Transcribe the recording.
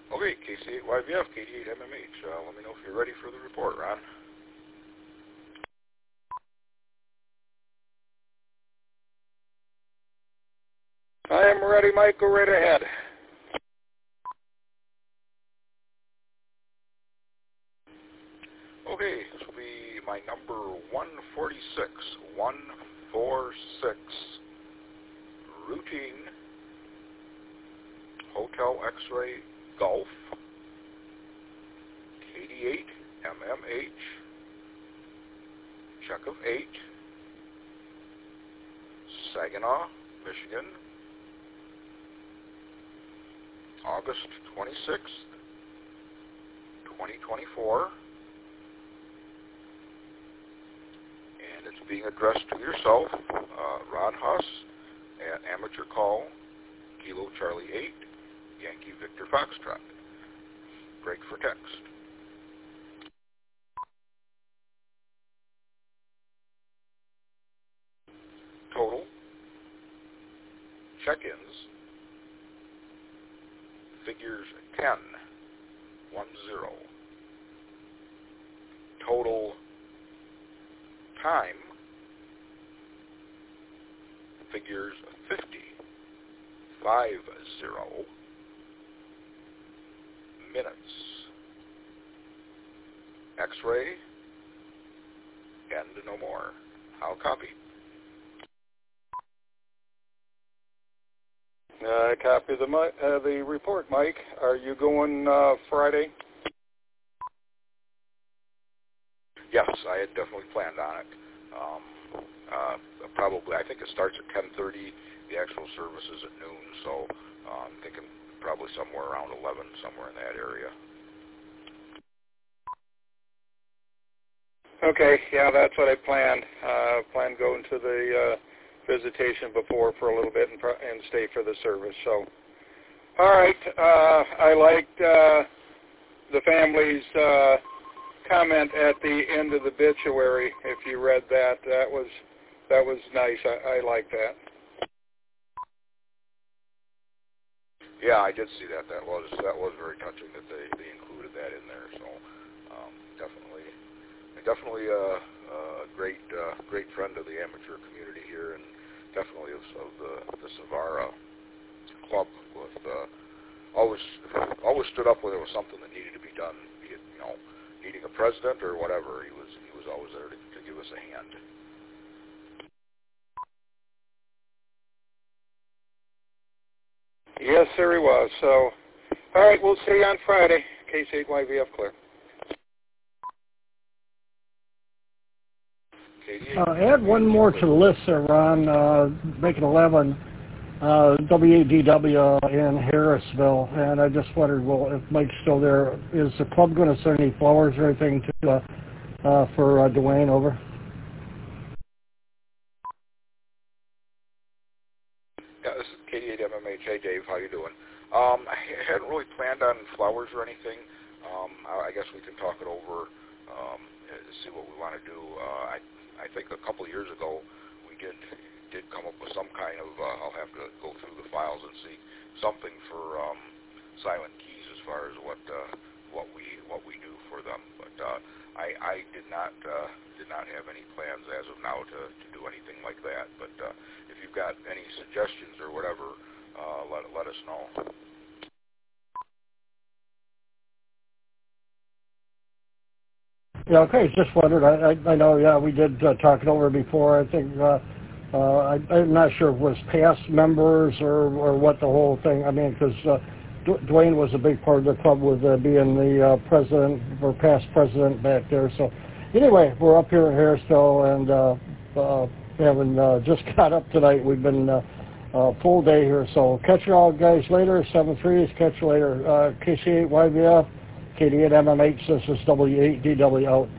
Okay, KC8YVF, KD8MMH. Let me know if you're ready for the report, Ron. I am ready, Mike. Go right ahead. Okay, this will be my number 146. 146. Routine. Hotel X-Ray Golf. KD8MMH. Check of 8. Saginaw, Michigan. August 26th, 2024. And it's being addressed to yourself, Ron Huss, at Amateur Call, Kilo Charlie 8, Yankee Victor Foxtrot. Break for text. Total. Check-ins. Figures 10. 10. Total time. Figures 50. 50. Minutes. X-ray. And no more. I'll copy. I copy the report, Mike. Are you going Friday? Yes, I had definitely planned on it. Probably, I think it starts at 10:30. The actual service is at noon, so I'm thinking probably somewhere around 11, somewhere in that area. Okay, yeah, that's what I planned. Planned going to the visitation before for a little bit and stay for the service. So, all right, I liked the family's comment at the end of the obituary. If you read that, that was nice. I like that. Yeah, I did see that. That was very touching that they included that in there. So definitely a great friend of the amateur community here, and definitely of the Savara club. With always stood up when there was something that needed to be done, be it needing a president or whatever. He was always there to give us a hand. Yes, sir, he was. So, all right, we'll see you on Friday. KC8YVF clear. Add one more to the list there, Ron. Make it 11. WADW in Harrisville, and I just wondered, well, if Mike's still there, is the club going to send any flowers or anything to for Dwayne over? Yeah, this is KD8MMH. Hey, Dave, how you doing? I hadn't really planned on flowers or anything. I guess we can talk it over to see what we want to do. I think a couple of years ago we did come up with some kind of. I'll have to go through the files and see something for Silent Keys as far as what we do for them. But I did not have any plans as of now to do anything like that. But if you've got any suggestions or whatever, let us know. Yeah, okay, just wondered. I know, yeah, we did talk it over before. I think I'm not sure if it was past members or what the whole thing. I mean, because Dwayne was a big part of the club with being the president or past president back there. So anyway, we're up here in Harrisville and having just got up tonight. We've been full day here. So catch you all guys later. 7-3s. Catch you later. KC8YVF. KD8MMH, this is W8DW out.